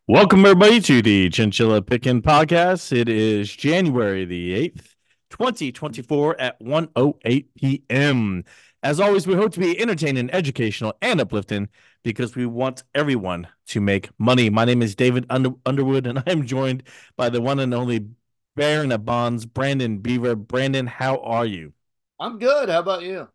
Welcome, everybody, to the Chinchilla Pickin' Podcast. It is January the 8th, 2024 at 1:08 p.m. As always, we hope to be entertaining, educational, and uplifting because we want everyone to make money. My name is David Underwood, and I am joined by the one and only Baron of Bonds, Brandon Beaver. Brandon, how are you? I'm good. How about you?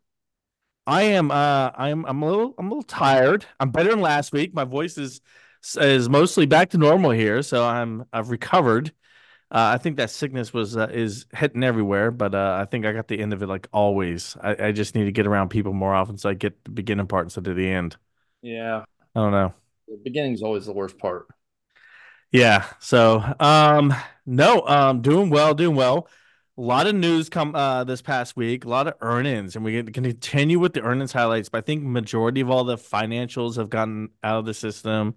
I'm a little tired. I'm better than last week. My voice is mostly back to normal here, so I've recovered. I think that sickness was is hitting everywhere, but I think I got the end of it like always. I just need to get around people more often so I get the beginning part instead of the end. Yeah, I don't know. the beginning's always the worst part. Yeah. So no, doing well, doing well. A lot of news come this past week, a lot of earnings, and we can continue with the earnings highlights, but I think majority of all the financials have gotten out of the system.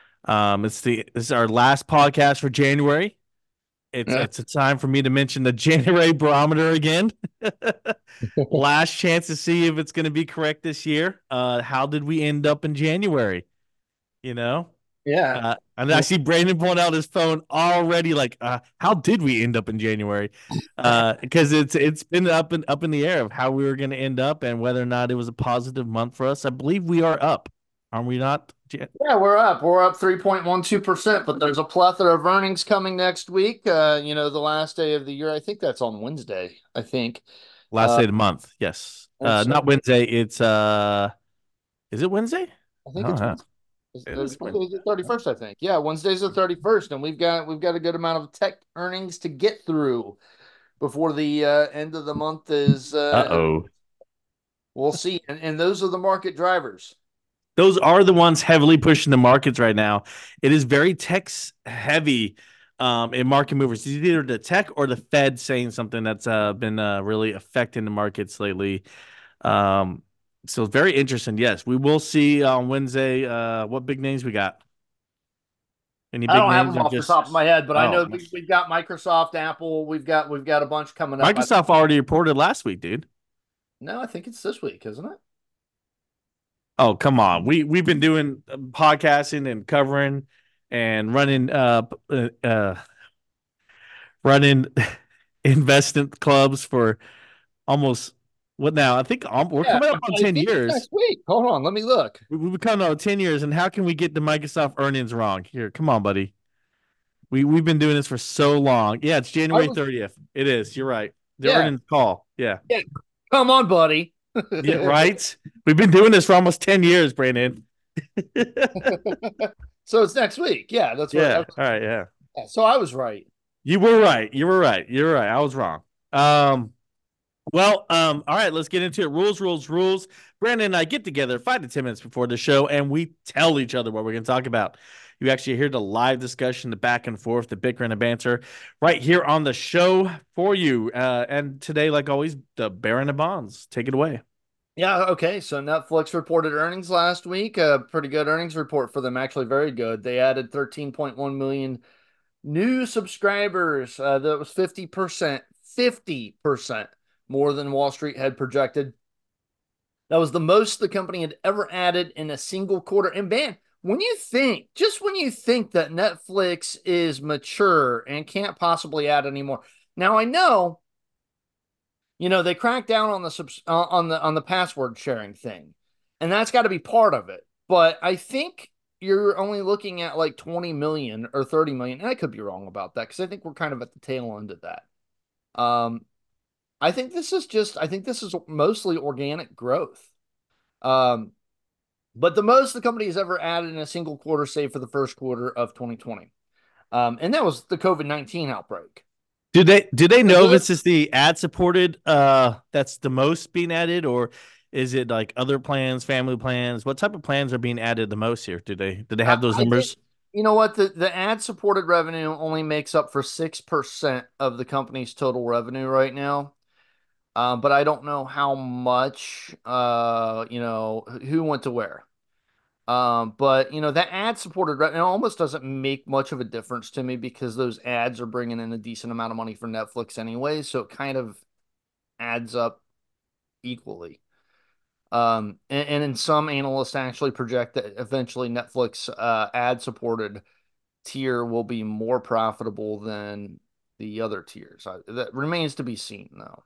This is our last podcast for January. Yeah. It's a time for me to mention the January barometer again. Last chance to see if it's going to be correct this year. How did we end up in January? You know, Yeah. and I see Brandon pulling out his phone already. Like, how did we end up in January? Because it's been up in the air of how we were going to end up and whether or not it was a positive month for us. I believe we are up, are we not? Yeah, we're up. We're up 3.12%, but there's a plethora of earnings coming next week. The last day of the year. I think that's on Wednesday, I think. Last Uh, day of the month. Yes. and so Not Wednesday. It's is it Wednesday? I I think don't it's know. Wednesday. It is Wednesday's the Wednesday. 31st, I think. Yeah, Wednesday's the 31st, and we've got a good amount of tech earnings to get through before the end of the month is Uh-oh. we'll see. And those are the market drivers. Those are the ones heavily pushing the markets right now. It is very tech heavy in market movers. It's either the tech or the Fed saying something that's been really affecting the markets lately. Um, so very interesting. Yes, we will see on Wednesday what big names we got. Any I big don't have names them or off the top of just my head, but I oh know we've got Microsoft, Apple, we've got a bunch coming up. Microsoft already reported last week, dude. No, I think it's this week, isn't it? Oh, come on. We've been doing podcasting and covering and running investment clubs for almost what now? I think we're Yeah, coming up on I 10 think it's years. next week. Hold on, let me look. We've been coming on 10 years, and how can we get the Microsoft earnings wrong? Here, come on, buddy. We've been doing this for so long. Yeah, it's I January was 30th. It is. You're right. The yeah, earnings call. Yeah. yeah. Come on, buddy. Yeah, right. We've been doing this for almost 10 years, Brandon. So it's next week. Yeah, that's what. Yeah. All right. Yeah. So I was right. You were right. You were right. You're right. I was wrong. All right, let's get into it. Rules. Brandon and I get together 5 to 10 minutes before the show, and we tell each other what we're going to talk about. You actually hear the live discussion, the back and forth, the bicker and the banter, right here on the show for you. And today, like always, the Baron of Bonds. Take it away. Yeah, okay. So Netflix reported earnings last week. A pretty good earnings report for them, actually very good. They added 13.1 million new subscribers. That was 50% more than Wall Street had projected. That was the most the company had ever added in a single quarter. And man, when you think that Netflix is mature and can't possibly add anymore. Now I know, they cracked down on the password sharing thing, and that's got to be part of it. But I think you're only looking at like 20 million or 30 million, and I could be wrong about that because I think we're kind of at the tail end of that. Um, I think this is mostly organic growth. Um, but the most the company has ever added in a single quarter, save for the first quarter of 2020. And that was the COVID-19 outbreak. Do they The know if good. it's just the ad supported that's the most being added, or is it like other plans, family plans? What type of plans are being added the most here? Do they have those I think numbers? you know what the ad supported revenue only makes up for 6% of the company's total revenue right now. But I don't know how much who went to where. But that ad supported revenue almost doesn't make much of a difference to me because those ads are bringing in a decent amount of money for Netflix anyway, so it kind of adds up equally. And then some analysts actually project that eventually Netflix ad supported tier will be more profitable than the other tiers. That remains to be seen, though.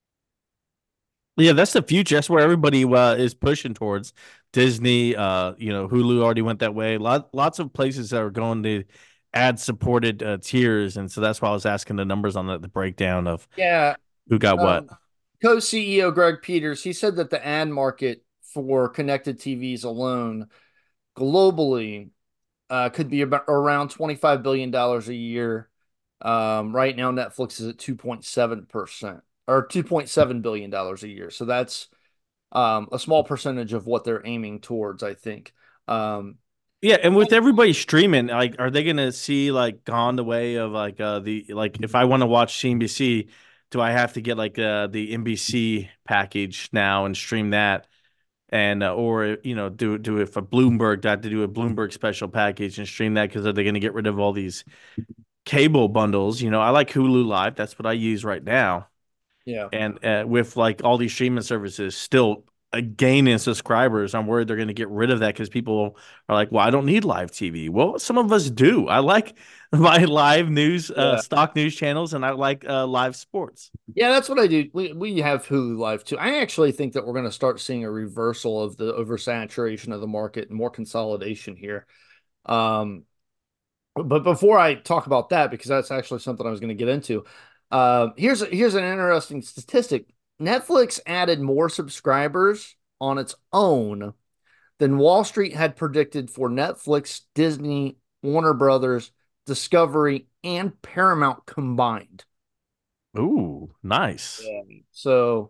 Yeah, that's the future. That's where everybody is pushing towards. Disney, Hulu already went that way. Lots of places that are going to ad supported tiers, and so that's why I was asking the numbers on the breakdown of Yeah. who got what. Um, Co-CEO Greg Peters, he said that the ad market for connected TVs alone globally could be about around $25 billion a year. Right now, Netflix is at 2.7% or $2.7 billion a year. So that's a small percentage of what they're aiming towards, I think. Um, Yeah, and with everybody streaming, like, are they gonna see like gone the way of like the like if I want to watch CNBC, do I have to get like the NBC package now and stream that? And or do if a Bloomberg, do I have to do a Bloomberg special package and stream that because are they going to get rid of all these cable bundles? I like Hulu Live. That's what I use right now. yeah. And with like all these streaming services still gaining subscribers, I'm worried they're going to get rid of that because people are like, well, I don't need live TV. Well, some of us do. I like my live news, Yeah. stock news channels, and I like live sports. Yeah, that's what I do. We have Hulu Live too. I actually think that we're going to start seeing a reversal of the oversaturation of the market and more consolidation here. Um, but before I talk about that, because that's actually something I was going to get into, here's an interesting statistic. Netflix added more subscribers on its own than Wall Street had predicted for Netflix, Disney, Warner Brothers, Discovery, and Paramount combined. Ooh, nice. Yeah. So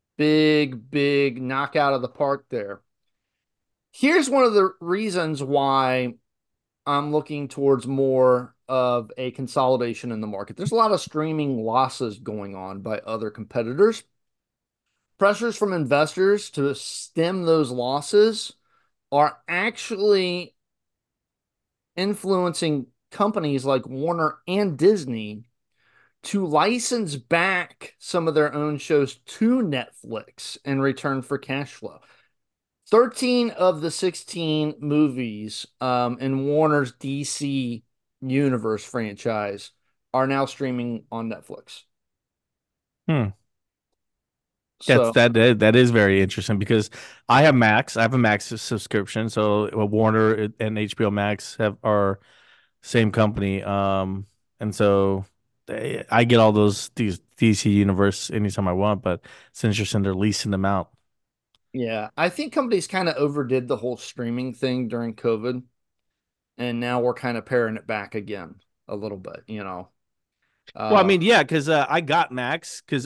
big knockout of the park there. Here's one of the reasons why I'm looking towards more of a consolidation in the market. There's a lot of streaming losses going on by other competitors. Pressures from investors to stem those losses are actually influencing companies like Warner and Disney to license back some of their own shows to Netflix in return for cash flow. 13 of the 16 movies in Warner's DC Universe franchise are now streaming on Netflix. Hmm. That's So, that is very interesting because I have Max. I have a Max subscription, so Warner and HBO Max have are same company. And so I get all these DC Universe anytime I want, but it's interesting they're leasing them out. yeah, I think companies kind of overdid the whole streaming thing during COVID, and now we're kind of paring it back again a little bit. Well, I Uh, mean, yeah, because I got Max because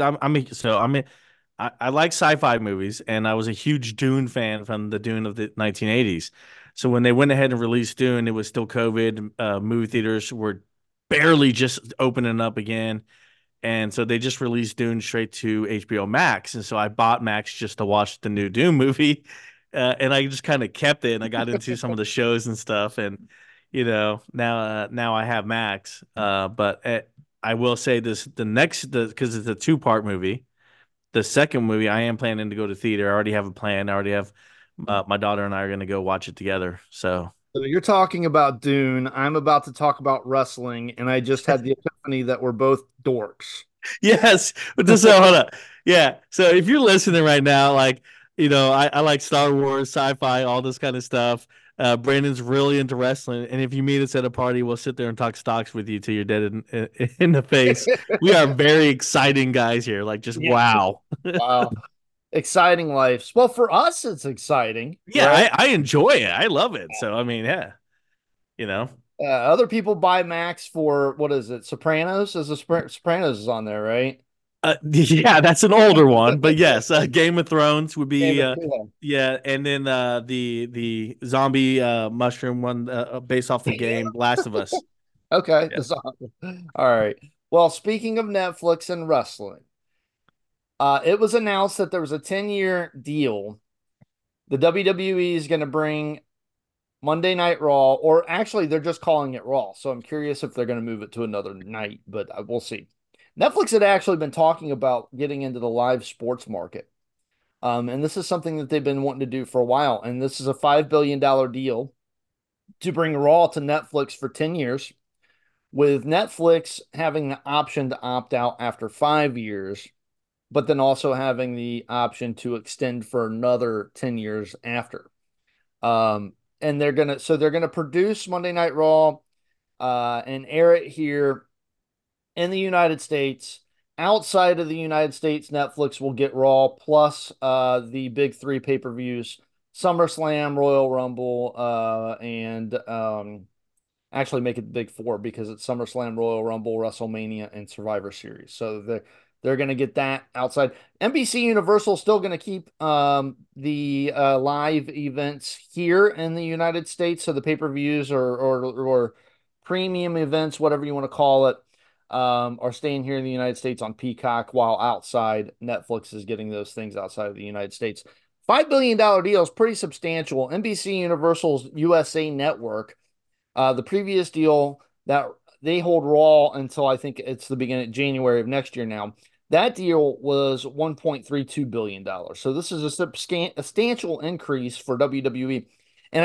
I like sci-fi movies, and I was a huge Dune fan from the Dune of the 1980s. So when they went ahead and released Dune, it was still COVID. Movie theaters were barely just opening up again, and so they just released Dune straight to HBO Max. And so I bought Max just to watch the new Dune movie, and I just kind of kept it, and I got into some of the shows and stuff, and now I have Max. But I will say this: because it's a two-part movie. The second movie, I am planning to go to theater. I already have a plan. I already have my daughter and I are going to go watch it together. So so you're talking about Dune. I'm about to talk about wrestling, and I just had the epiphany that we're both dorks. yes, but just so hold up. Yeah. So if you're listening right now, like, I like Star Wars, sci-fi, all this kind of stuff. Brandon's really into wrestling, and if you meet us at a party, we'll sit there and talk stocks with you till you're dead in the face. We are very exciting guys here. Like, just Yeah. wow. Wow. Exciting lives. Well, for us, it's exciting, Yeah, right? I enjoy it. I love it. So I mean, yeah, you know. Other people buy Max for what is it? Sopranos? As a Sopranos is on there, right? Yeah, that's an older one, but yes, Game of Thrones would be, Yeah. yeah, and then the zombie mushroom one based off the game Last of Us. Okay. Yeah. All right. Well, speaking of Netflix and wrestling, it was announced that there was a 10-year deal. The WWE is going to bring Monday Night Raw, or actually, they're just calling it Raw. So I'm curious if they're going to move it to another night, but we'll see. Netflix had actually been talking about getting into the live sports market. And this is something that they've been wanting to do for a while. And this is a $5 billion deal. to bring Raw to Netflix for 10 years, with Netflix having the option to opt out after 5 years, but then also having the option to extend for another 10 years after. And they're gonna produce Monday Night Raw and air it here in the United States. Outside of the United States, Netflix will get Raw plus the big three pay-per-views: SummerSlam, Royal Rumble, and actually make it the big four because it's SummerSlam, Royal Rumble, WrestleMania, and Survivor Series. So they're going to get that outside. NBC Universal still going to keep the live events here in the United States. So the pay-per-views or premium events, whatever you want to call it, are staying here in the United States on Peacock, while outside Netflix is getting those things outside of the United States. $5 billion deal is pretty substantial. NBC Universal's USA Network, the previous deal that they hold Raw until I think it's the beginning of January of next year now. That deal was $1.32 billion. So this is a substantial increase for WWE. And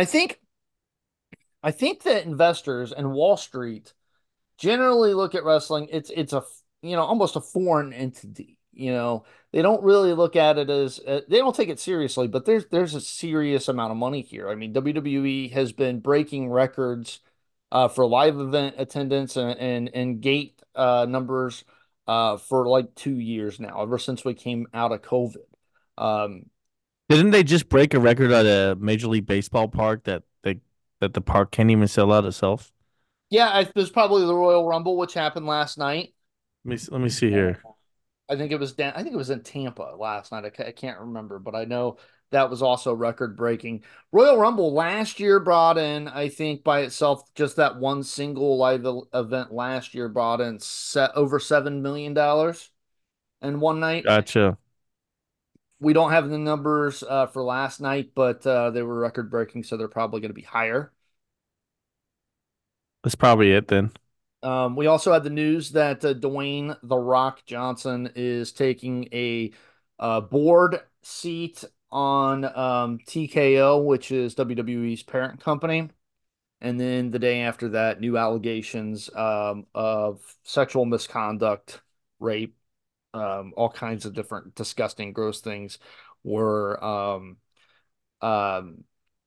I think that investors and Wall Street generally look at wrestling, it's a, almost a foreign entity. They don't really look at it as they don't take it seriously, but there's a serious amount of money here. I mean, WWE has been breaking records for live event attendance and gate numbers for like 2 years now, ever since we came out of COVID. Um, Didn't they just break a record at a Major League Baseball park that the park can't even sell out itself? yeah, there's probably the Royal Rumble, which happened last night. Let me see here. I think it was I think it was in Tampa last night. I can't remember, but I know that was also record breaking. Royal Rumble last year brought in, I think by itself, just that one single live event last year brought in over $7 million in one night. Gotcha. We don't have the numbers for last night, but they were record breaking, so they're probably going to be higher. That's probably it then. We also had the news that Dwayne The Rock Johnson is taking a board seat on TKO, which is WWE's parent company. And then the day after that, new allegations of sexual misconduct, rape, all kinds of different disgusting, gross things were um,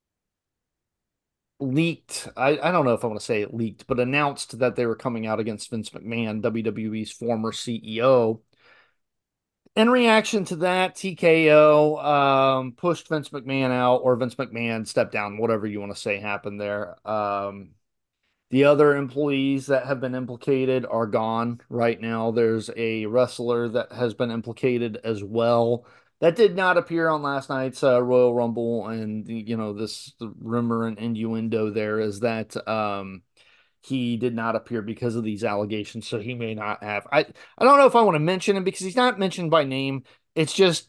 leaked. I don't know if I want to say it leaked, but announced that they were coming out against Vince McMahon, WWE's former CEO. In reaction to that, TKO pushed Vince McMahon out, or Vince McMahon stepped down, whatever you want to say happened there. The other employees that have been implicated are gone right now. There's a wrestler that has been implicated as well. That did not appear on last night's Royal Rumble, and this rumor and innuendo there is that he did not appear because of these allegations, so he may not have. I don't know if I want to mention him because he's not mentioned by name. It's just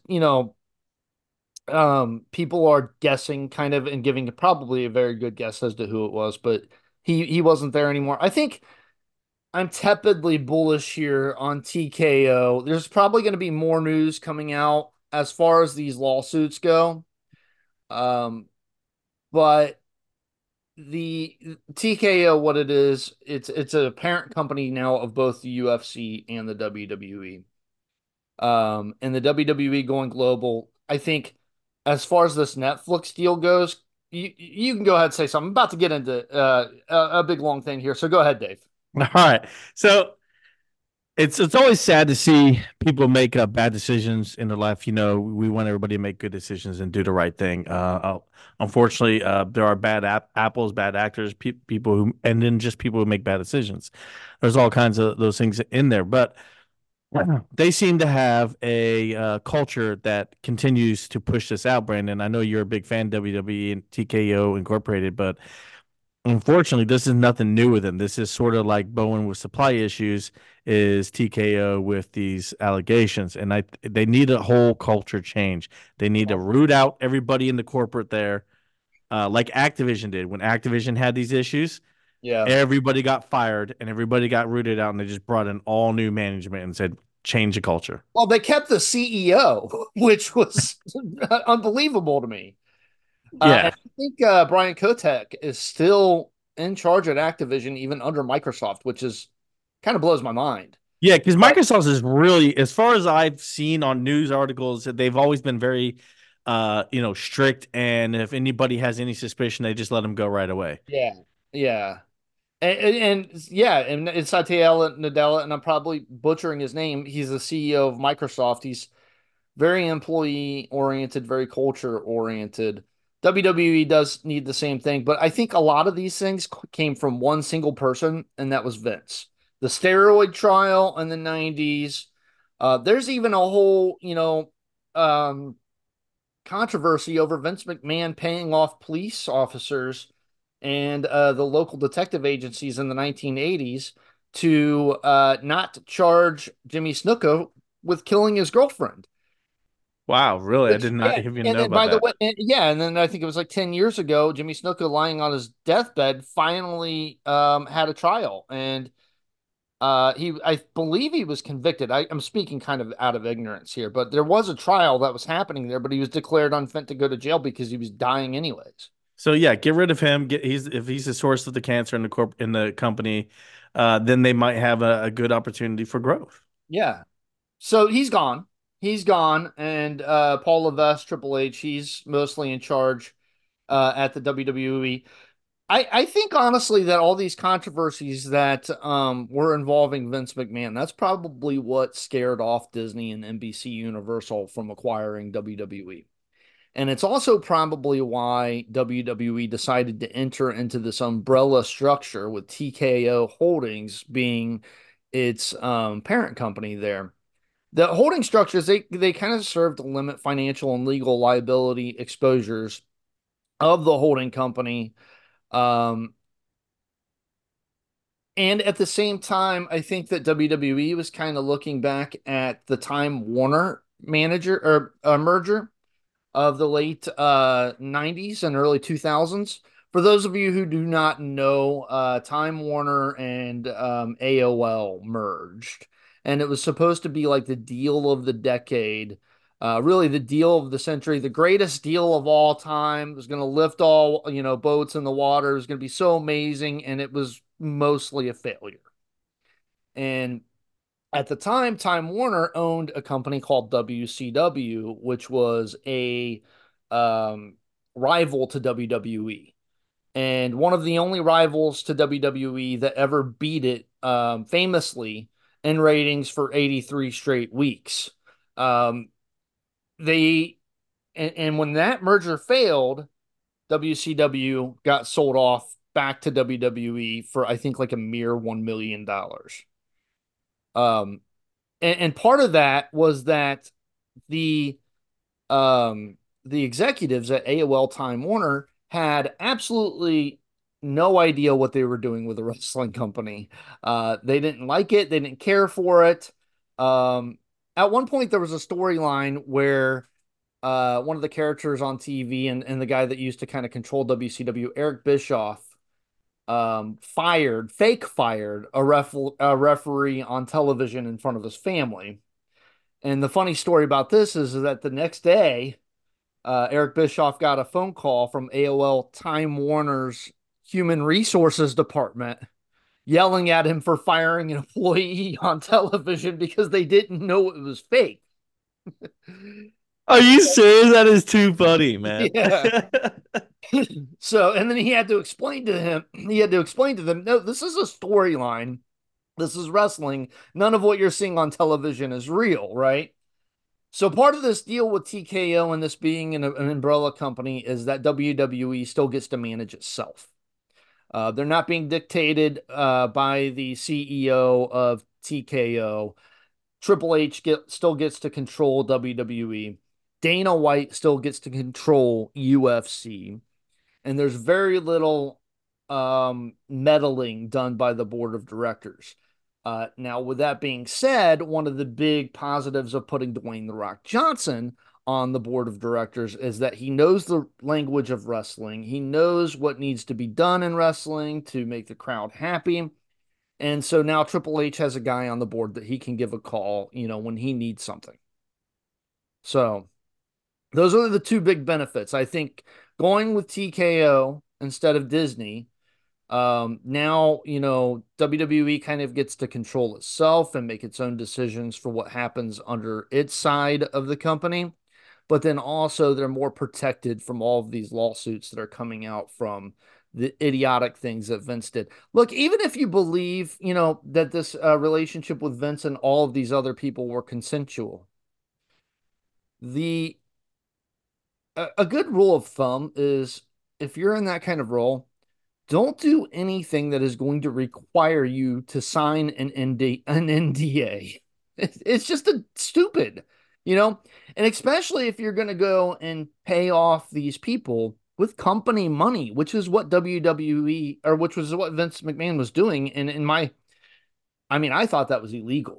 people are guessing kind of and giving probably a very good guess as to who it was, but he wasn't there anymore. I think I'm tepidly bullish here on TKO. There's probably going to be more news coming out as far as these lawsuits go. Um, but the TKO, what it is, it's a parent company now of both the UFC and the WWE. And the WWE going global. I think as far as this Netflix deal goes, you can go ahead and say something. I'm about to get into a big long thing here, so go ahead, Dave. All right. So it's always sad to see people make bad decisions in their life. We want everybody to make good decisions and do the right thing. Unfortunately, there are bad apples, bad actors, people who, and then just people who make bad decisions. There's all kinds of those things in there, but they seem to have a culture that continues to push this out. Brandon, I know you're a big fan of WWE and TKO Incorporated, but unfortunately, this is nothing new with them. This is sort of like Bowen with supply issues, is TKO with these allegations, and they need a whole culture change. They need to root out everybody in the corporate there, like Activision did when Activision had these issues. Yeah. Everybody got fired and everybody got rooted out, and they just brought in all new management and said change the culture. Well, they kept the CEO, which was unbelievable to me. Yeah. And I think Brian Kotek is still in charge at Activision, even under Microsoft, which is kind of blows my mind. Yeah, because But Microsoft is really, as far as I've seen on news articles, they've always been very, strict. And if anybody has any suspicion, they just let them go right away. yeah, yeah. And yeah, and it's Satya Nadella, and I'm probably butchering his name. He's the CEO of Microsoft. He's very employee oriented, very culture oriented. WWE does need the same thing, but I think a lot of these things came from one single person, and that was Vince. The steroid trial in the 90s. There's even a whole, um, controversy over Vince McMahon paying off police officers and the local detective agencies in the 1980s to not charge Jimmy Snuka with killing his girlfriend. Wow, really? I Which, did not yeah, even and know then about by the that. way, yeah, and then I think it was like 10 years ago, Jimmy Snuka lying on his deathbed finally had a trial, and I believe he was convicted. I'm speaking kind of out of ignorance here, but there was a trial that was happening there, but he was declared unfit to go to jail because he was dying anyways. So yeah, get rid of him. If he's the source of the cancer in the company, then they might have a good opportunity for growth. Yeah. So he's gone. He's gone, and Paul Levesque, Triple H, he's mostly in charge at the WWE. I think honestly that all these controversies that were involving Vince McMahon, that's probably what scared off Disney and NBC Universal from acquiring WWE. And it's also probably why WWE decided to enter into this umbrella structure with TKO Holdings being its parent company there. The holding structures, they kind of serve to limit financial and legal liability exposures of the holding company. Um, And at the same time, I think that WWE was kind of looking back at the Time Warner manager or merger of the late 90s and early 2000s. For those of you who do not know, Time Warner and AOL merged, and it was supposed to be like the deal of the decade. Really, the deal of the century, the greatest deal of all time. It was going to lift all boats in the water. It was going to be so amazing, and it was mostly a failure. And at the time, Time Warner owned a company called WCW, which was a um, rival to WWE, and one of the only rivals to WWE that ever beat it famously in ratings for 83 straight weeks. Um, they and when that merger failed, WCW got sold off back to WWE for I think like a mere $1 million. Um, and part of that was that the um the executives at AOL Time Warner had absolutely no idea what they were doing with the wrestling company. They didn't like it, they didn't care for it. Um, at one point, there was a storyline where one of the characters on TV and the guy that used to kind of control WCW, Eric Bischoff, fake fired a referee on television in front of his family. And the funny story about this is that the next day, Eric Bischoff got a phone call from AOL Time Warner's Human Resources Department yelling at him for firing an employee on television because they didn't know it was fake. Are you serious? That is too funny, man. Yeah. So, and then he had to explain to them, no, this is a storyline. This is wrestling. None of what you're seeing on television is real, right? So part of this deal with TKO and this being an umbrella company is that WWE still gets to manage itself. They're not being dictated by the CEO of TKO. Triple H still gets to control WWE. Dana White still gets to control UFC. And there's very little meddling done by the board of directors. Now, with that being said, one of the big positives of putting Dwayne The Rock Johnson on the board of directors is that he knows the language of wrestling. He knows what needs to be done in wrestling to make the crowd happy. And so now Triple H has a guy on the board that he can give a call, when he needs something. So Those are the two big benefits. I think going with TKO instead of Disney. Now, WWE kind of gets to control itself and make its own decisions for what happens under its side of the company. But then also, they're more protected from all of these lawsuits that are coming out from the idiotic things that Vince did. Look, even if you believe, that this relationship with Vince and all of these other people were consensual, the a good rule of thumb is if you're in that kind of role, don't do anything that is going to require you to sign an NDA. It's just stupid, and especially if you're going to go and pay off these people with company money, which is what WWE or which was what Vince McMahon was doing. And I mean, I thought that was illegal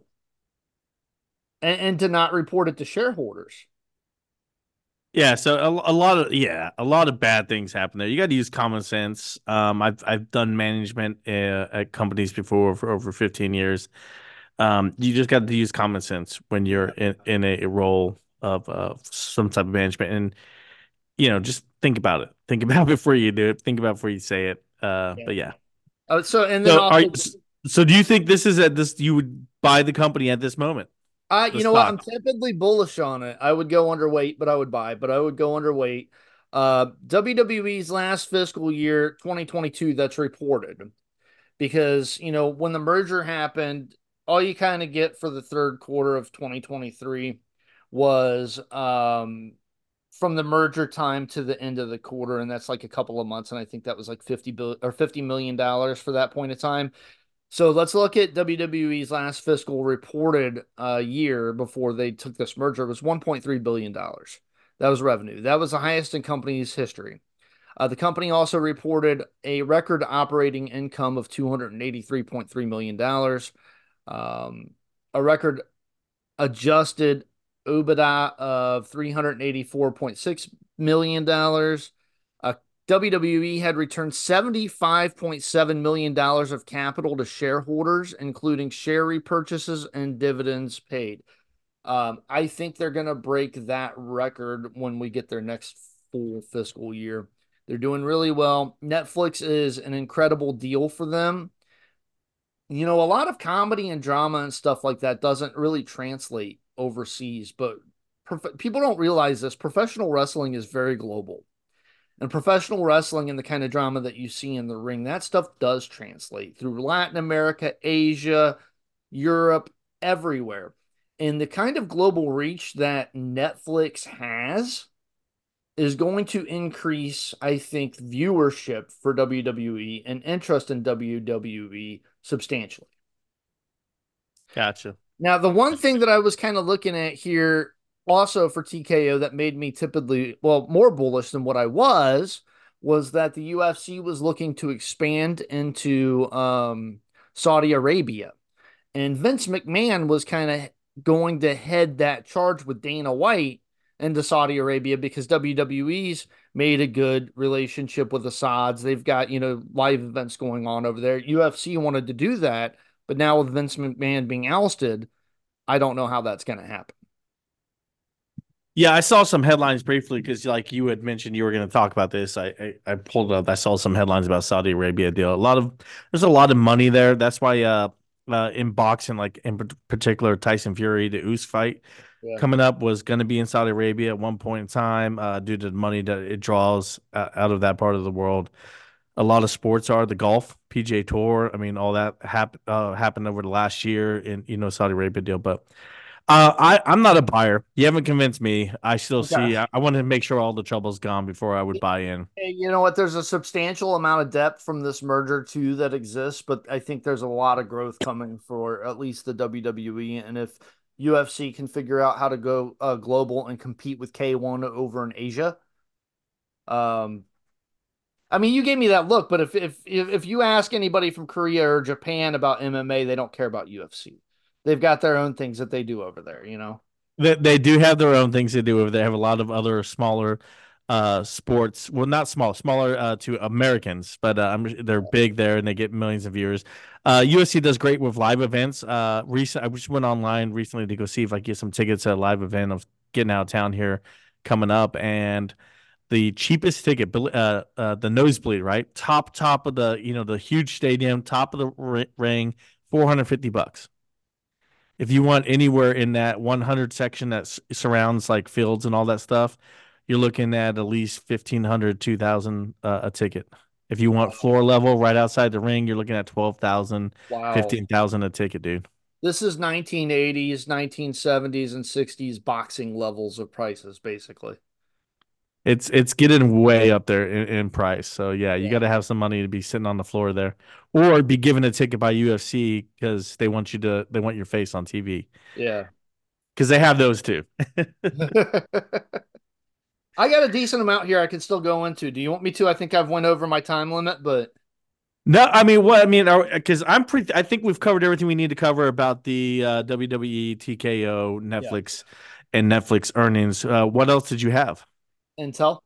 and to not report it to shareholders. Yeah, so a lot of bad things happen there. You got to use common sense. I've done management at companies before for over 15 years. You just got to use common sense when you're in a role of some type of management, and just think about it. Think about it before you do it. Think about it before you say it. Yeah. But yeah. So and then So also, so do you think this is at this you would buy the company at this moment, the you know what? I'm stock? tepidly bullish on it. I would go underweight, but I would buy. But I would go underweight. WWE's last fiscal year, 2022, that's reported because when the merger happened, all you kind of get for the third quarter of 2023 was from the merger time to the end of the quarter, and that's like a couple of months, and I think that was like 50 billion or $50 million for that point of time. So let's look at WWE's last fiscal reported year before they took this merger. It was $1.3 billion. That was revenue. That was the highest in company's history. The company also reported a record operating income of $283.3 million, a record adjusted EBITDA of $384.6 million. WWE had returned $75.7 million of capital to shareholders, including share repurchases and dividends paid. I think they're going to break that record when we get their next full fiscal year. They're doing really well. Netflix is an incredible deal for them. A lot of comedy and drama and stuff like that doesn't really translate overseas, but people don't realize this. Professional wrestling is very global. And professional wrestling and the kind of drama that you see in the ring, that stuff does translate through Latin America, Asia, Europe, everywhere. And the kind of global reach that Netflix has is going to increase, I think, viewership for WWE and interest in WWE substantially. Gotcha. Now, the one thing that I was kind of looking at here also for TKO that made me typically, well, more bullish than what I was that the UFC was looking to expand into Saudi Arabia. And Vince McMahon was kind of going to head that charge with Dana White into Saudi Arabia because WWE's made a good relationship with the Sauds. They've got, live events going on over there. UFC wanted to do that, but now with Vince McMahon being ousted, I don't know how that's going to happen. Yeah, I saw some headlines briefly because, like you had mentioned, you were going to talk about this. I pulled it up. I saw some headlines about Saudi Arabia deal. There's a lot of money there. That's why in boxing, like in particular, Tyson Fury, the Usyk fight Yeah. coming up was going to be in Saudi Arabia at one point in time, due to the money that it draws out of that part of the world. A lot of sports are the golf, PGA Tour. I mean, all that happened over the last year in Saudi Arabia deal, but. I'm not a buyer. You haven't convinced me. I still Okay. see. I want to make sure all the trouble's gone before I would buy in. Hey, you know what? There's a substantial amount of depth from this merger too that exists, but I think there's a lot of growth coming for at least the WWE. And if UFC can figure out how to go global and compete with K1 over in Asia, um, I mean, you gave me that look, but if you ask anybody from Korea or Japan about MMA, they don't care about UFC. They've got their own things that they do over there. They do have their own things to do over there. They have a lot of other smaller sports. Well, not small, smaller to Americans, but they're big there and they get millions of viewers. UFC does great with live events. I just went online recently to go see if I can get some tickets at a live event of getting out of town here coming up, and the cheapest ticket, the nosebleed, right, top of the the huge stadium, top of the ring, $450. If you want anywhere in that 100 section that surrounds like fields and all that stuff, you're looking at least 1,500, 2,000 a ticket. If you want Wow. floor level right outside the ring, you're looking at 12,000, Wow. 15,000 a ticket, dude. This is 1980s, 1970s, and 60s boxing levels of prices, basically. It's getting way up there in price. So yeah, you got Yeah. to have some money to be sitting on the floor there, or be given a ticket by UFC because they want your face on TV Yeah. because they have those too. I got a decent amount here I can still go into. Do you want me to? I think I've went over my time limit, but No, I mean what I mean because I'm pretty. I think we've covered everything we need to cover about the WWE, TKO, yeah. Netflix, and Netflix earnings. What else did you have? Intel.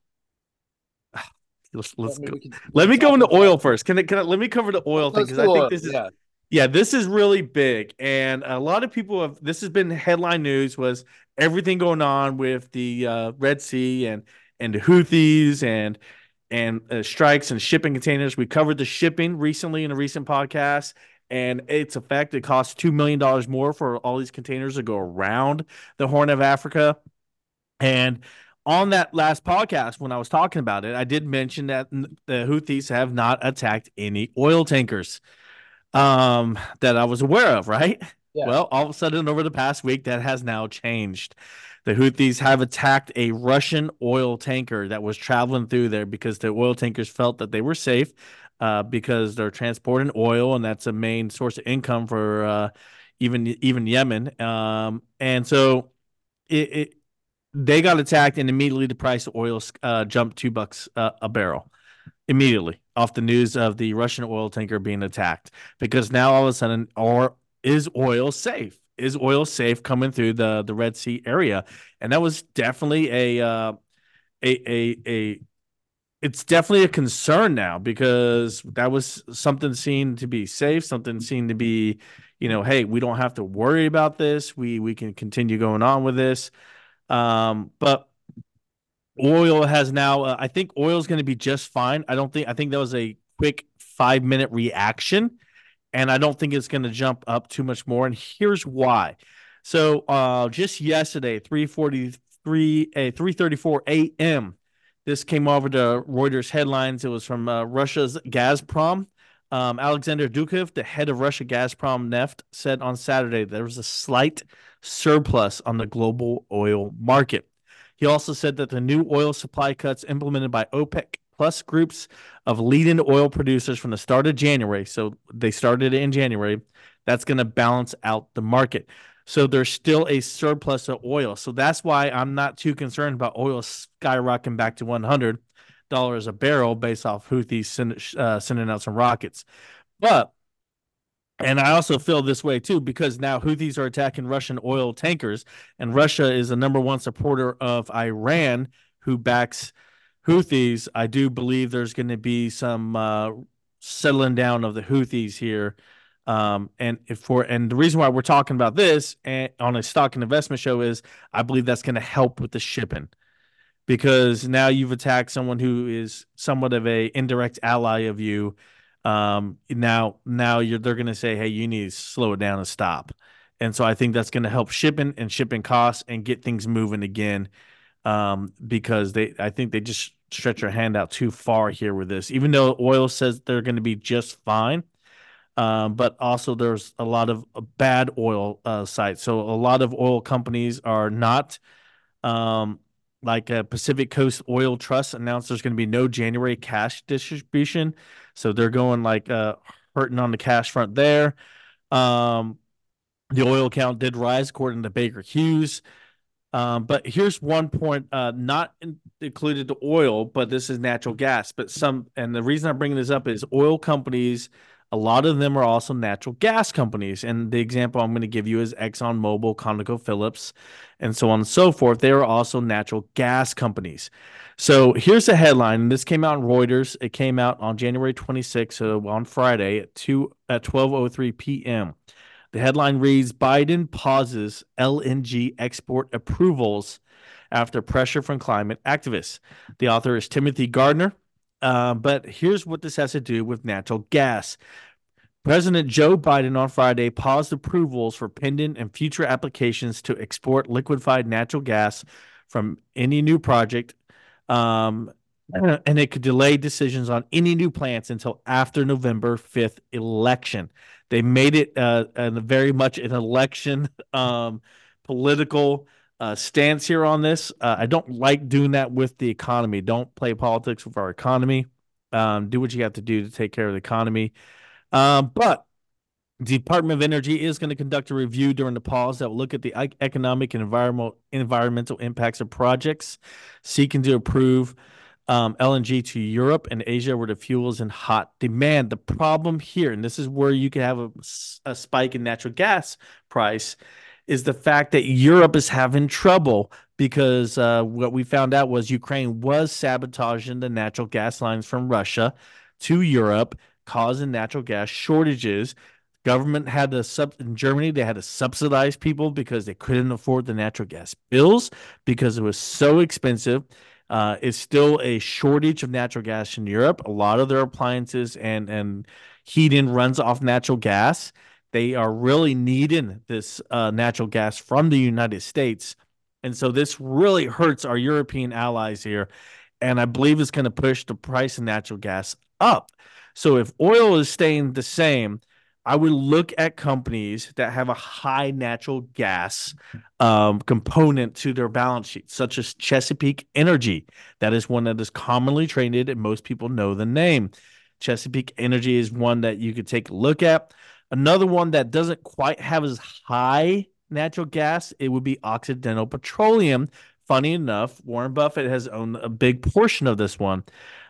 I Let's mean, go. we Let can me go talk into about that. oil first. Let me cover the oil thing Let's because do I think oil. this is Yeah. yeah, this is really big, and a lot of people have. This has been headline news. Was everything going on with the Red Sea and the Houthis and strikes and shipping containers? We covered the shipping recently in a recent podcast, and its effect. It costs $2 million more for all these containers to go around the Horn of Africa. And on that last podcast, when I was talking about it, I did mention that the Houthis have not attacked any oil tankers that I was aware of, right? Yeah. Well, all of a sudden, over the past week, that has now changed. The Houthis have attacked a Russian oil tanker that was traveling through there because the oil tankers felt that they were safe because they're transporting oil, and that's a main source of income for even Yemen. And so it they got attacked, and immediately the price of oil jumped $2 a barrel immediately off the news of the Russian oil tanker being attacked because now all of a sudden, or is oil safe? Is oil safe coming through the Red Sea area? And that was definitely a it's definitely a concern now because that was something seen to be safe, something seen to be, hey, we don't have to worry about this. We can continue going on with this. But oil has now, I think oil is going to be just fine. I think that was a quick 5 minute reaction, and I don't think it's going to jump up too much more. And here's why. So just yesterday, 3:34 a.m., this came over to Reuters headlines. It was from Russia's Gazprom. Alexander Dukov, the head of Russia Gazprom Neft, said on Saturday there was a slight surplus on the global oil market. He also said that the new oil supply cuts implemented by OPEC plus groups of leading oil producers from the start of January, so they started it in January, that's going to balance out the market. So there's still a surplus of oil. So that's why I'm not too concerned about oil skyrocketing back to $100 a barrel based off Houthis sending out some rockets. But and I also feel this way too because now Houthis are attacking Russian oil tankers, and Russia is the number one supporter of Iran, who backs Houthis. I do believe there's going to be some settling down of the Houthis here. And the reason why we're talking about this on a stock and investment show is I believe that's going to help with the shipping because now you've attacked someone who is somewhat of a indirect ally of you. Now they're going to say, hey, you need to slow it down and stop. And so I think that's going to help shipping and shipping costs and get things moving again. Because I think they just stretch their hand out too far here with this, even though oil says they're going to be just fine. But also there's a lot of bad oil sites. So a lot of oil companies are not um, like Pacific Coast Oil Trust announced there's going to be no January cash distribution. So they're going like hurting on the cash front there. Um, the oil count did rise according to Baker Hughes. But here's one point, not included to oil, but this is natural gas. And the reason I'm bringing this up is oil companies, a lot of them are also natural gas companies. And the example I'm going to give you is ExxonMobil, ConocoPhillips, and so on and so forth. They are also natural gas companies. So here's the headline. And this came out in Reuters. It came out on January 26th, so on Friday at 12:03 p.m. The headline reads Biden pauses LNG export approvals after pressure from climate activists. The author is Timothy Gardner. But here's what this has to do with natural gas. President Joe Biden on Friday paused approvals for pending and future applications to export liquefied natural gas from any new project. And it could delay decisions on any new plants until after November 5th election. They made it very much an election political stance here on this. I don't like doing that with the economy. Don't play politics with our economy. Do what you have to do to take care of the economy. But the Department of Energy is going to conduct a review during the pause that will look at the economic and environmental impacts of projects seeking to approve LNG to Europe and Asia, where the fuel is in hot demand. The problem here, and this is where you can have a spike in natural gas price, is the fact that Europe is having trouble because what we found out was Ukraine was sabotaging the natural gas lines from Russia to Europe, causing natural gas shortages. Government had to in Germany, they had to subsidize people because they couldn't afford the natural gas bills because it was so expensive. It's still a shortage of natural gas in Europe. A lot of their appliances and heating runs off natural gas. They are really needing this natural gas from the United States. And so this really hurts our European allies here. And I believe it's going to push the price of natural gas up. So if oil is staying the same, I would look at companies that have a high natural gas component to their balance sheet, such as Chesapeake Energy. That is one that is commonly traded, and most people know the name. Chesapeake Energy is one that you could take a look at. Another one that doesn't quite have as high natural gas, it would be Occidental Petroleum. Funny enough, Warren Buffett has owned a big portion of this one.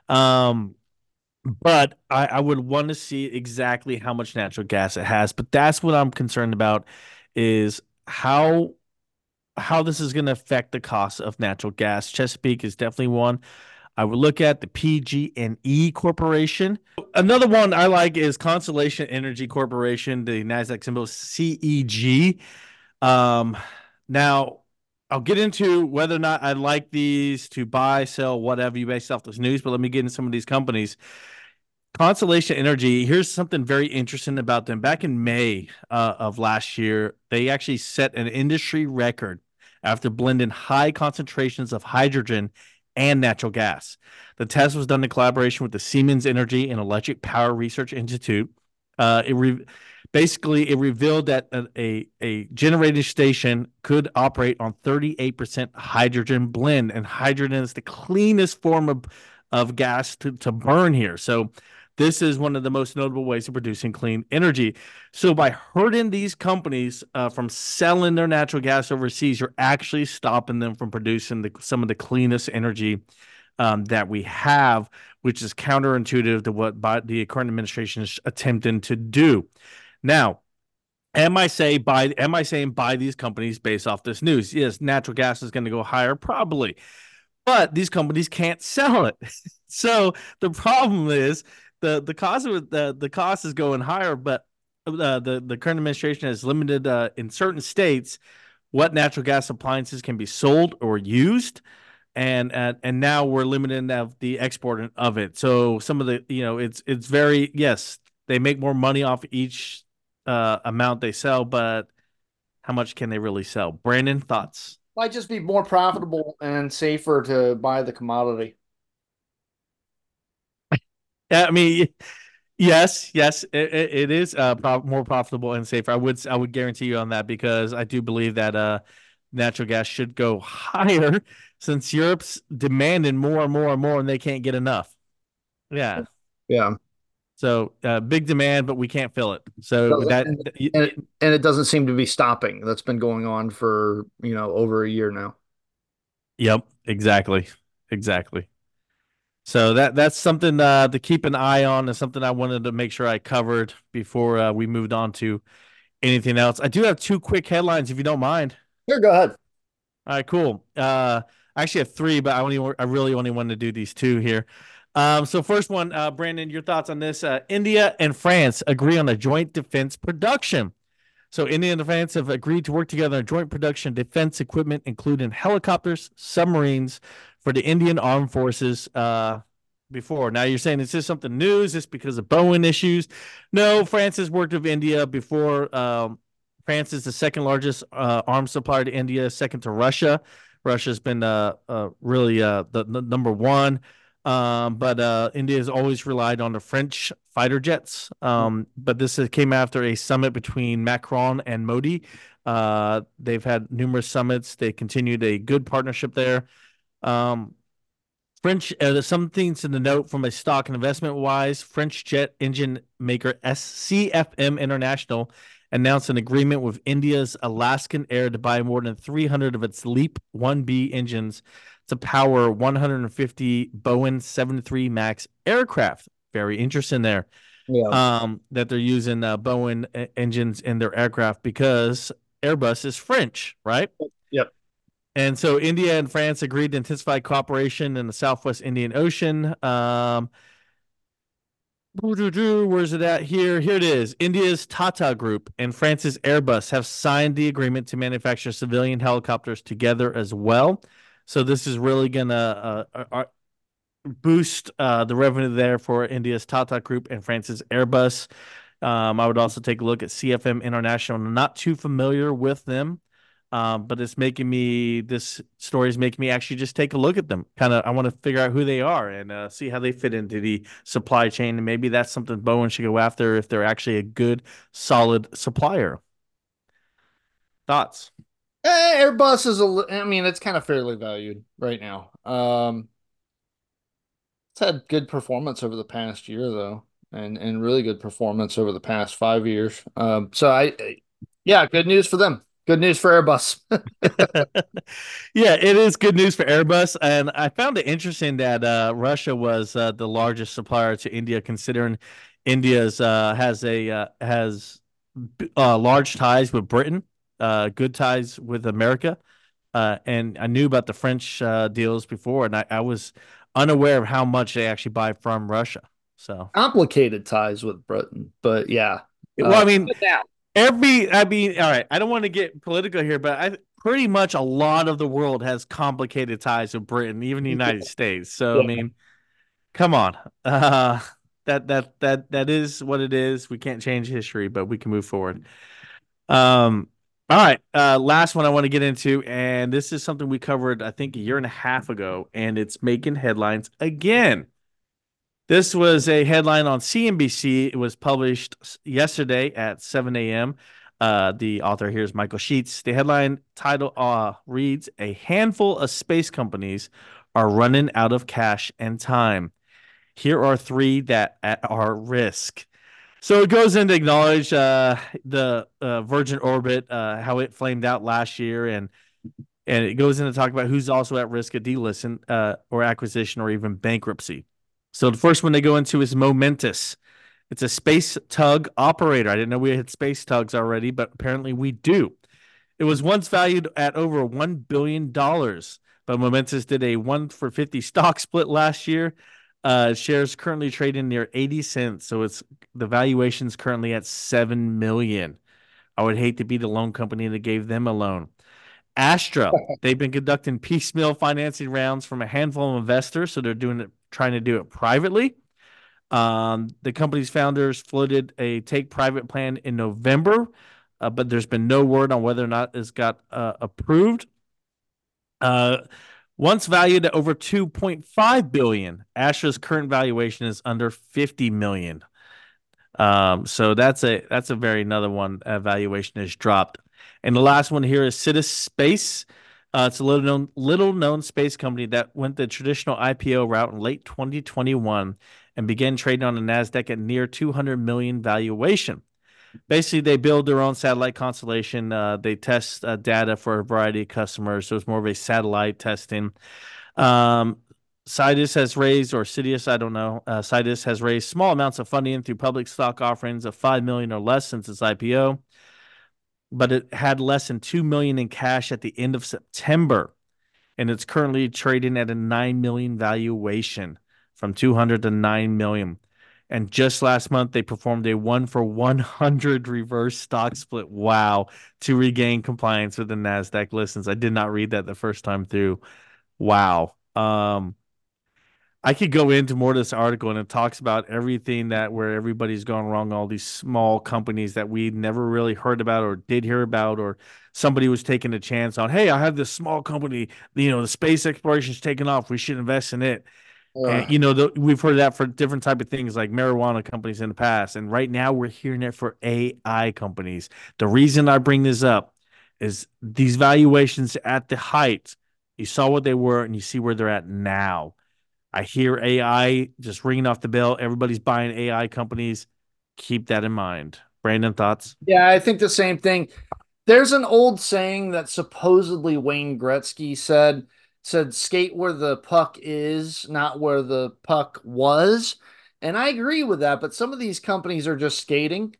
But I would want to see exactly how much natural gas it has. But that's what I'm concerned about is how this is going to affect the cost of natural gas. Chesapeake is definitely one. I would look at the PG&E Corporation. Another one I like is Constellation Energy Corporation, the NASDAQ symbol CEG. Now, I'll get into whether or not I like these to buy, sell, whatever you based off this news, but let me get into some of these companies. Constellation Energy, here's something very interesting about them. Back in May of last year, they actually set an industry record after blending high concentrations of hydrogen and natural gas. The test was done in collaboration with the Siemens Energy and Electric Power Research Institute. Basically, it revealed that a generating station could operate on 38% hydrogen blend, and hydrogen is the cleanest form of gas to burn here. So this is one of the most notable ways of producing clean energy. So by hurting these companies from selling their natural gas overseas, you're actually stopping them from producing some of the cleanest energy that we have, which is counterintuitive to what the current administration is attempting to do. Now, am I saying buy these companies based off this news? Yes, natural gas is going to go higher, probably, but these companies can't sell it. So the problem is the cost of the cost is going higher, but the current administration has limited in certain states what natural gas appliances can be sold or used, and now we're limiting the export of it. So some of the it's very, yes, they make more money off each amount they sell, but how much can they really sell? Brandon, thoughts? Might just be more profitable and safer to buy the commodity. Yeah, I mean, yes, it is more profitable and safer. I would guarantee you on that because I do believe that natural gas should go higher since Europe's demanding more and more and more, and they can't get enough. Yeah. Yeah. So big demand, but we can't fill it. So and it doesn't seem to be stopping. That's been going on for, over a year now. Yep, exactly. So that's something to keep an eye on, and something I wanted to make sure I covered before we moved on to anything else. I do have two quick headlines, if you don't mind. Sure, go ahead. All right, cool. I actually have three, but I really only wanted to do these two here. So first one, Brandon, your thoughts on this? India and France agree on a joint defense production. So India and France have agreed to work together on joint production of defense equipment, including helicopters, submarines for the Indian Armed Forces. Before now, you're saying is this something new? Is this because of Boeing issues? No, France has worked with India before. France is the second largest arms supplier to India, second to Russia. Russia's been really the number one. But India has always relied on the French fighter jets. But this came after a summit between Macron and Modi. They've had numerous summits. They continued a good partnership there. French, some things in the note from a stock and investment wise. French jet engine maker CFM International announced an agreement with India's Alaskan Air to buy more than 300 of its LEAP 1B engines to power 150 Boeing 73 MAX aircraft. Very interesting there. Yeah. That they're using Boeing engines in their aircraft because Airbus is French, right? Yep. And so India and France agreed to intensify cooperation in the Southwest Indian Ocean. Where's it at here? Here it is. India's Tata Group and France's Airbus have signed the agreement to manufacture civilian helicopters together as well. So this is really going to boost the revenue there for India's Tata Group and France's Airbus. I would also take a look at CFM International. I'm not too familiar with them. But this story is making me actually just take a look at them. I want to figure out who they are and see how they fit into the supply chain. And maybe that's something Boeing should go after if they're actually a good, solid supplier. Thoughts? Airbus is I mean, it's kind of fairly valued right now. It's had good performance over the past year though, and really good performance over the past 5 years. Yeah, good news for them. Good news for Airbus. Yeah, it is good news for Airbus. And I found it interesting that Russia was the largest supplier to India, considering India's has large ties with Britain, good ties with America. And I knew about the French deals before, and I was unaware of how much they actually buy from Russia. So, Complicated ties with Britain, but yeah. well, I mean, Good now. all right, I don't want to get political here, but I pretty much a lot of the world has complicated ties with Britain, even the United States. So, I Yeah. mean, come on. That is what it is. We can't change history, but we can move forward. All right. Last one I want to get into, and this is something we covered, I think, a year and a half ago, and it's making headlines again. This was a headline on CNBC. It was published yesterday at 7 a.m. The author here is Michael Sheets. The headline title reads, "A handful of space companies are running out of cash and time. Here are three that are risk." So it goes in to acknowledge the Virgin Orbit, how it flamed out last year, and it goes in to talk about who's also at risk of delisting or acquisition or even bankruptcy. So the first one they go into is Momentus. It's a space tug operator. I didn't know we had space tugs already, but apparently we do. It was once valued at over $1 billion, but Momentus did a 1-for-50 stock split last year. Shares currently trading near 80 cents, so the valuation's currently at $7 million. I would hate to be the loan company that gave them a loan. Astra, they've been conducting piecemeal financing rounds from a handful of investors, so they're trying to do it privately. The company's founders floated a take private plan in November, but there's been no word on whether or not it's got approved. Once valued at over 2.5 billion, Astra's current valuation is under 50 million. So that's a very another one. Valuation has dropped. And the last one here is Citus Space. It's a little known space company that went the traditional IPO route in late 2021 and began trading on the Nasdaq at near 200 million valuation. Basically, they build their own satellite constellation. They test data for a variety of customers, so it's more of a satellite testing. Sidus has raised, or Sidious, I don't know. Sidus has raised small amounts of funding through public stock offerings of 5 million or less since its IPO, but it had less than 2 million in cash at the end of September, and it's currently trading at a 9 million valuation, from 200 to 9 million. And just last month, they performed a 1-for-100 reverse stock split. Wow. To regain compliance with the NASDAQ listings. I did not read that the first time through. Wow. I could go into more of this article and it talks about everything that where everybody's gone wrong, all these small companies that we never really heard about or did hear about, or somebody was taking a chance on, hey, I have this small company, the space exploration is taking off. We should invest in it. And Ugh. we've heard that for different type of things like marijuana companies in the past. And right now we're hearing it for AI companies. The reason I bring this up is these valuations at the height, you saw what they were and you see where they're at now. I hear AI just ringing off the bell. Everybody's buying AI companies. Keep that in mind. Brandon, thoughts? Yeah, I think the same thing. There's an old saying that supposedly Wayne Gretzky said skate where the puck is, not where the puck was. And I agree with that, but some of these companies are just skating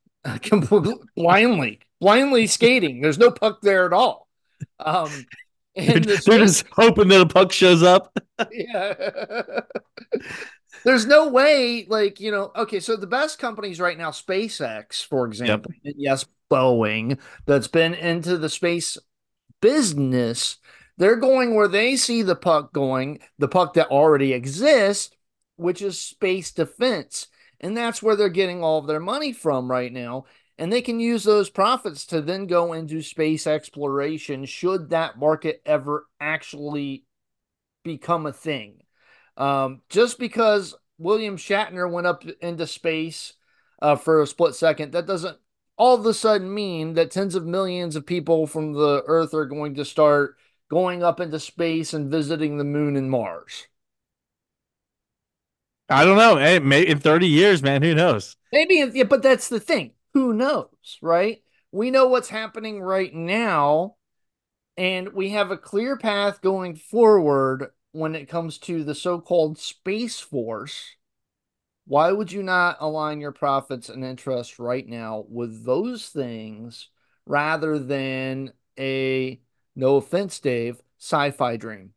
blindly skating. There's no puck there at all. Um, They're, in the they're space, just hoping that a puck shows up. yeah. There's no way, like, okay, so the best companies right now, SpaceX, for Yep. example, and yes, Boeing, that's been into the space business, they're going where they see the puck going, the puck that already exists, which is space defense. And that's where they're getting all of their money from right now. And they can use those profits to then go into space exploration should that market ever actually become a thing. Just because William Shatner went up into space for a split second, that doesn't all of a sudden mean that tens of millions of people from the Earth are going to start going up into space and visiting the moon and Mars. I don't know. Hey, in 30 years, man, who knows? Maybe, yeah, but that's the thing. Who knows, right? We know what's happening right now, and we have a clear path going forward when it comes to the so called Space Force. Why would you not align your profits and interests right now with those things rather than a, no offense, Dave, sci-fi dream?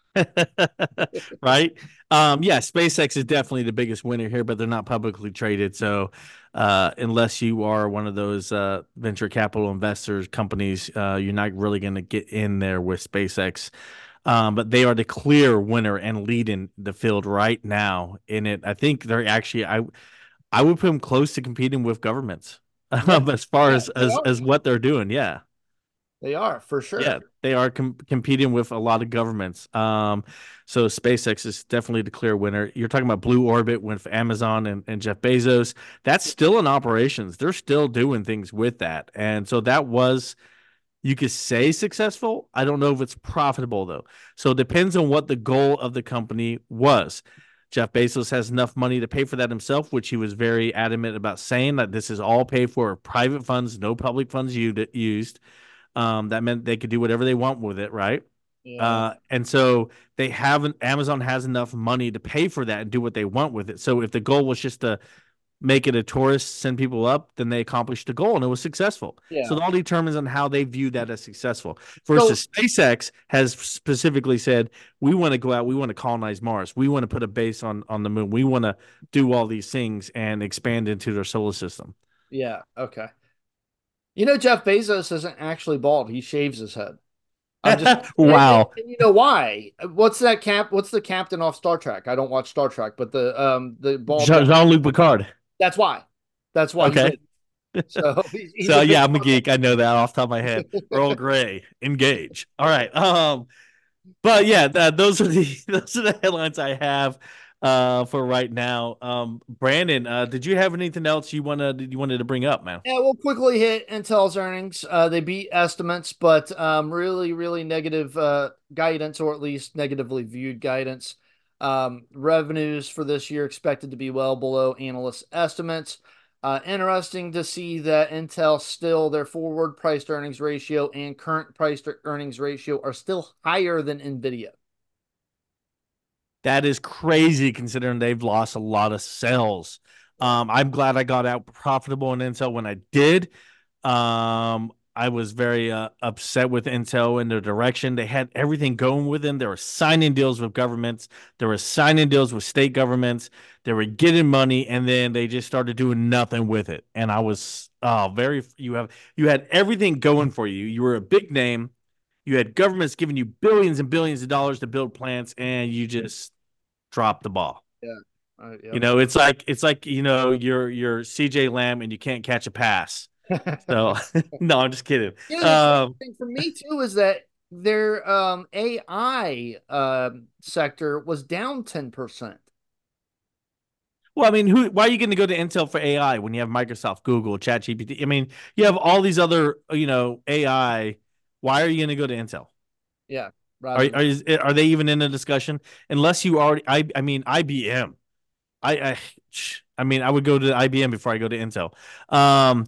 Right? Yeah, SpaceX is definitely the biggest winner here, but they're not publicly traded. So, unless you are one of those venture capital investors companies, you're not really going to get in there with SpaceX. But they are the clear winner and leading the field right now in it. I think they're actually I would put them close to competing with governments Yeah, as far yeah, as they as are. as what they're doing. Yeah. They are for Yeah, sure. they are competing with a lot of governments. So SpaceX is definitely the clear winner. You're talking about Blue Orbit with Amazon and Jeff Bezos. That's still in operations. They're still doing things with that. And so that was, you could say, successful. I don't know if it's profitable though. So it depends on what the goal of the company was. Jeff Bezos has enough money to pay for that himself, which he was very adamant about saying that this is all paid for private funds, no public funds used. That meant they could do whatever they want with it, right? Yeah, And so Amazon has enough money to pay for that and do what they want with it. So if the goal was just to make it a tourist, send people up, then they accomplished the goal and it was successful. So yeah. it all determines on how they view that as successful. So Versus SpaceX has specifically said, we want to go out, we want to colonize Mars, we want to put a base on the moon, we want to do all these things and expand into their solar system. yeah, okay. Jeff Bezos isn't actually bald. He shaves his head. I'm just Wow. and you know why? What's the captain off Star Trek? I don't watch Star Trek, but the bald guy. Jean-Luc Picard. That's why. That's why he's Okay. in. So he's So a big yeah, I'm a part of geek. I know that off the top of my head. Earl Grey, engage. All right. But yeah, those are the those are the headlines I have for right now. Brandon, did you have anything else you wanted to bring up, man? Yeah, we'll quickly hit Intel's earnings. They beat estimates, but really, really negative guidance, or at least negatively viewed guidance. Revenues for this year expected to be well below analyst estimates. Interesting to see that Intel still, their forward priced earnings ratio and current priced earnings ratio are still higher than NVIDIA. That is crazy considering they've lost a lot of sales. Yeah. I'm glad I got out profitable in Intel when I did. I was very upset with Intel and their direction. They had everything going with them. They were signing deals with governments. They were signing deals with state governments. They were getting money, and then they just started doing nothing with it. And I was very you had everything going for you. You were a big name. You had governments giving you billions and billions of dollars to build plants, and you just dropped the ball. Yeah. You Yep. know, it's like you're CJ Lamb and you can't catch a pass. So no, I'm just kidding. The crazy thing for me too is that their AI sector was down 10%. Well, I mean, why are you going to go to Intel for AI when you have Microsoft, Google, ChatGPT? I mean, you have all these other, AI. Why are you going to go to Intel? Yeah, Are rather than are they even in a discussion? Unless you already, I mean, IBM. I, I, I mean, I would go to IBM before I go to Intel. Um,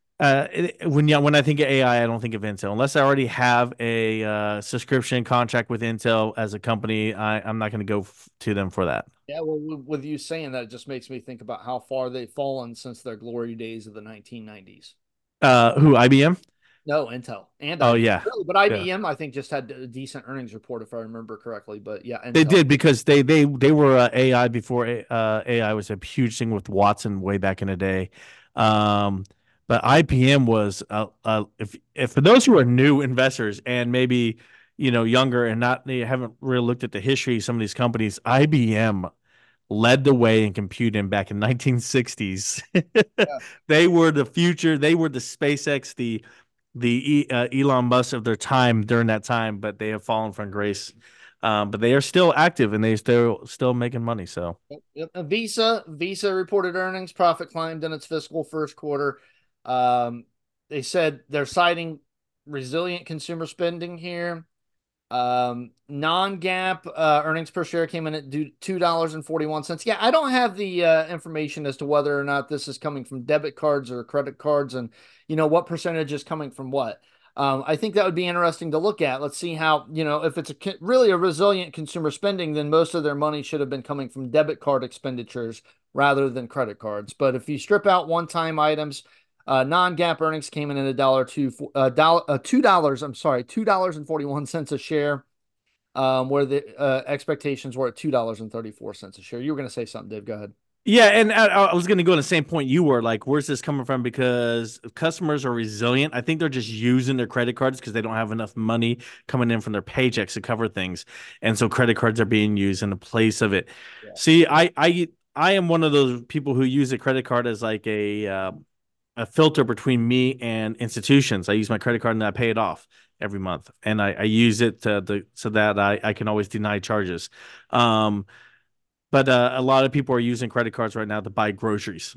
when I think of AI, I don't think of Intel unless I already have a subscription contract with Intel as a company. I'm not going to go to them for that. yeah. Well, with you saying that, it just makes me think about how far they've fallen since their glory days of the 1990s. Who IBM? No, Intel and Oh IBM, yeah, really, but yeah. IBM I think just had a decent earnings report if I remember correctly. But yeah, They Intel. did because they were AI before AI was a huge thing with Watson way back in the day. Um, but IBM was if for those who are new investors and maybe younger and not they haven't really looked at the history of some of these companies, IBM led the way in computing back in 1960s. Yeah. They were the future. They were the SpaceX, the Elon Musk of their time during that time, but they have fallen from grace. But they are still active and they still making money. So Yep. Visa reported earnings. Profit climbed in its fiscal first quarter. Um, they said they're citing resilient consumer spending here. Non-GAAP earnings per share came in at $2.41. Yeah, I don't have the information as to whether or not this is coming from debit cards or credit cards, and what percentage is coming from what. I think that would be interesting to look at. Let's see how, if it's really a resilient consumer spending, then most of their money should have been coming from debit card expenditures rather than credit cards. But if you strip out one-time items, non-GAAP earnings came in at $2. I'm sorry, $2.41 a share, where the expectations were at $2.34 a share. You were going to say something, Dave. Go ahead. yeah, and I was going to go in the same point you were like, where's this coming from? Because customers are resilient. I think they're just using their credit cards because they don't have enough money coming in from their paychecks to cover things, and so credit cards are being used in the place of it. Yeah. See, I am one of those people who use a credit card as like a filter between me and institutions. I use my credit card and I pay it off every month, and I use it so that I can always deny charges. But a lot of people are using credit cards right now to buy groceries,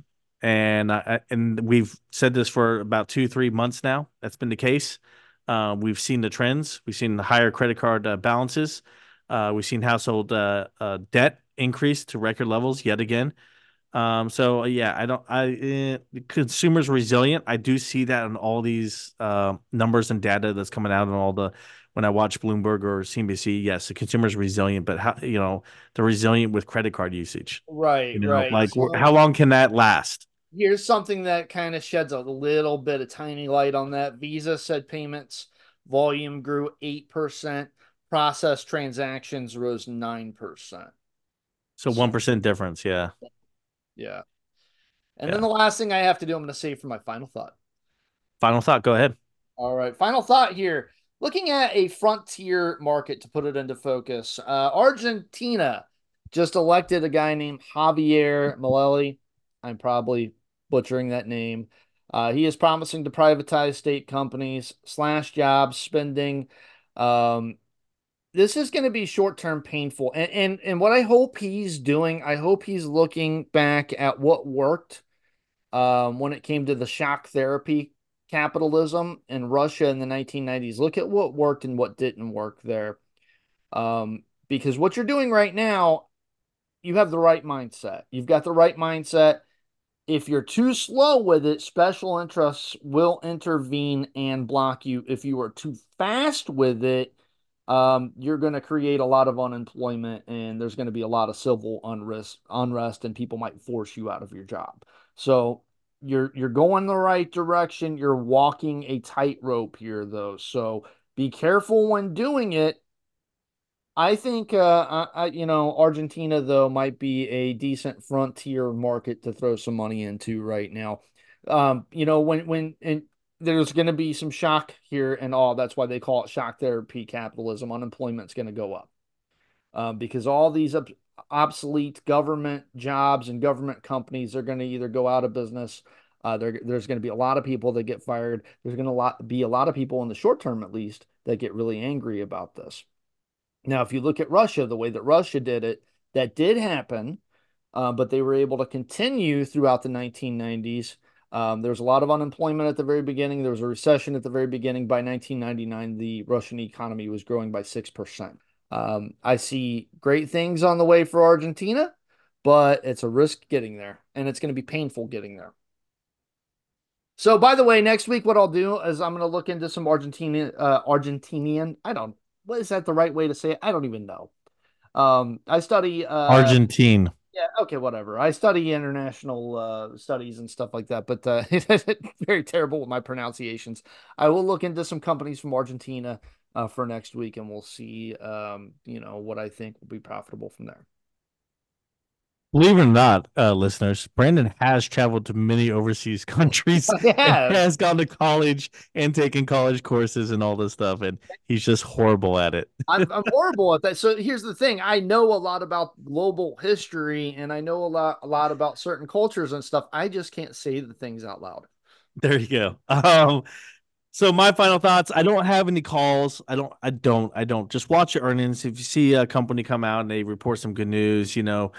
and we've said this for about 2-3 months now. That's been the case. We've seen the trends. We've seen the higher credit card balances. We've seen household debt increase to record levels yet again. So yeah, I don't. Consumers resilient. I do see that in all these numbers and data that's coming out and all the when I watch Bloomberg or CNBC. Yes, the consumer's resilient, but how they're resilient with credit card usage. Right, right. Like So how long can that last? here's something that kind of sheds a little bit of tiny light on that. Visa said payments volume grew 8%, processed transactions rose 9%. So So 1% difference. Yeah, yeah. And then yeah. the last thing I have to do, I'm going to save for my final thought. Final thought. Go ahead. All right, final thought here. Looking at a frontier market to put it into focus, Argentina just elected a guy named Javier Milei. I'm probably butchering that name. He is promising to privatize state companies, slash jobs, spending. Um, this is going to be short term painful, and what I hope he's doing, I hope he's looking back at what worked when it came to the shock therapy capitalism in Russia in the 1990s. Look at what worked and what didn't work there. Because what you're doing right now, you have the right mindset. You've got the right mindset. If you're too slow with it, special interests will intervene and block you. If you are too fast with it, you're going to create a lot of unemployment and there's going to be a lot of civil unrest, and people might force you out of your job. So you're going the right direction. You're walking a tightrope here, though. So be careful when doing it. I think Argentina though might be a decent frontier market to throw some money into right now. When and there's going to be some shock here and all. That's why they call it shock therapy capitalism. Unemployment's going to go up because all these obsolete government jobs and government companies are going to either go out of business. There's going to be a lot of people that get fired. There's going to be a lot of people in the short term, at least, that get really angry about this. Now, if you look at Russia, the way that Russia did it, that did happen, but they were able to continue throughout the 1990s. There was a lot of unemployment at the very beginning. There was a recession at the very beginning. By 1999, the Russian economy was growing by 6%. I see great things on the way for Argentina, but it's a risk getting there, and it's going to be painful getting there. So, by the way, next week, what I'll do is I'm going to look into some Argentinian. What is that the right way to say it? I don't even know. I study Argentine. yeah, okay, whatever. I study international studies and stuff like that, but very terrible with my pronunciations. I will look into some companies from Argentina for next week, and we'll see, what I think will be profitable from there. Believe it or not, listeners, Brandon has traveled to many overseas countries and Yeah, has gone to college and taken college courses and all this stuff, and he's just horrible at it. I'm horrible at that. So here's the thing: I know a lot about global history, and I know a lot about certain cultures and stuff. I just can't say the things out loud. There you go. So my final thoughts, I don't have any calls. I don't. Just watch your earnings. If you see a company come out and they report some good news,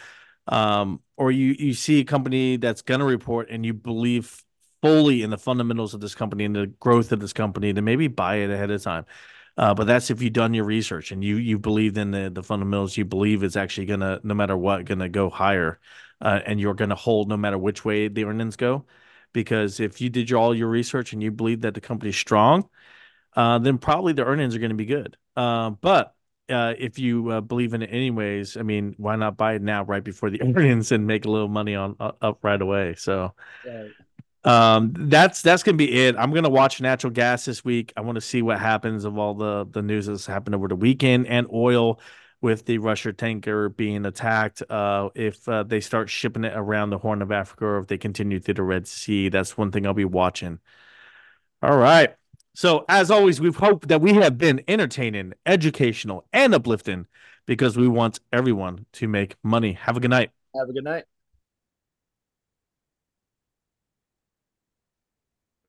or you see a company that's gonna report and you believe fully in the fundamentals of this company and the growth of this company, then maybe buy it ahead of time. But that's if you've done your research and you believe in the fundamentals, you believe it's actually gonna, no matter what, gonna go higher, and you're gonna hold no matter which way the earnings go. Because if you did all your research and you believe that the company's strong, then probably the earnings are going to be good. But if you believe in it anyways, I mean, why not buy it now right before the earnings and make a little money on up right away? So Right. that's gonna be it. I'm gonna watch natural gas this week. I want to see what happens of all the news that's happened over the weekend and oil with the Russia tanker being attacked. If they start shipping it around the Horn of Africa or if they continue through the Red Sea, that's one thing I'll be watching. All right. So as always, we hope that we have been entertaining, educational, and uplifting because we want everyone to make money. Have a good night. Have a good night.